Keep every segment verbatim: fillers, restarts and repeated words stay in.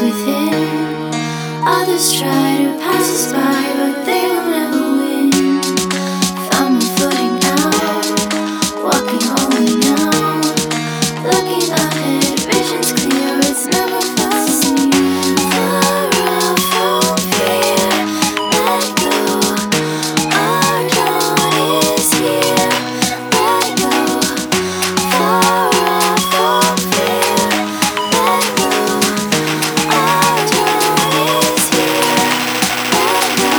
within. Others try to pass us by, but they will never win. Found my footing now, walking only now. Looking ahead, vision's clear, it's never felt seen. Far off from fear, let go. Our dawn is here, let go. Far off from fear, let go. Our dawn is here, let go.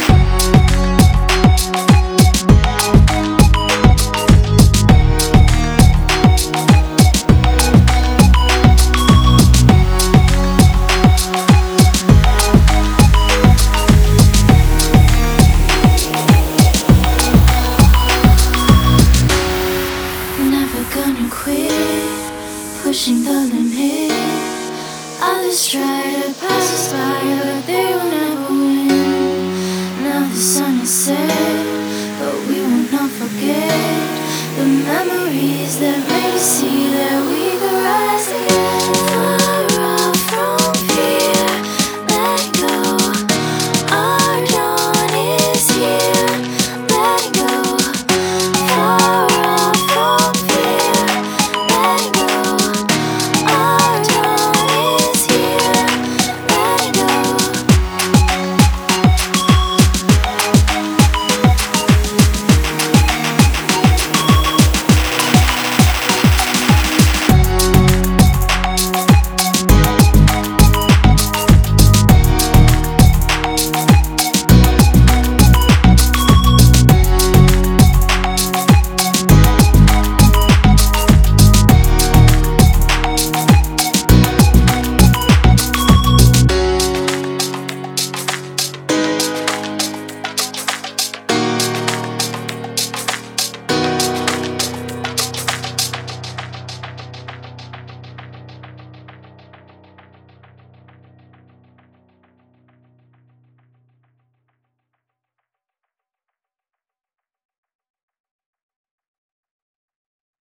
Never gonna quit, pushing the limit. Others try to pass us by, but they will never win. Now the sun is set, but we will not forget the memories that made us see that we could rise again.